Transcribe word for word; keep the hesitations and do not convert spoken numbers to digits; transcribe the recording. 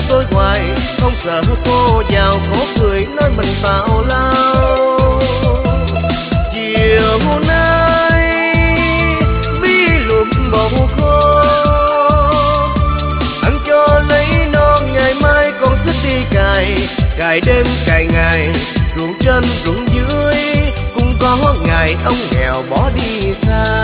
tôi hoài, không sợ cô giàu khổ cười nói mình bao lao. Chiều nay bí lụm bầu khô, ăn cho lấy non ngày mai còn thích đi cày, cày đêm cày ngày, ruộng trên ruộng dưới cũng có ngày ông nghèo bỏ đi xa.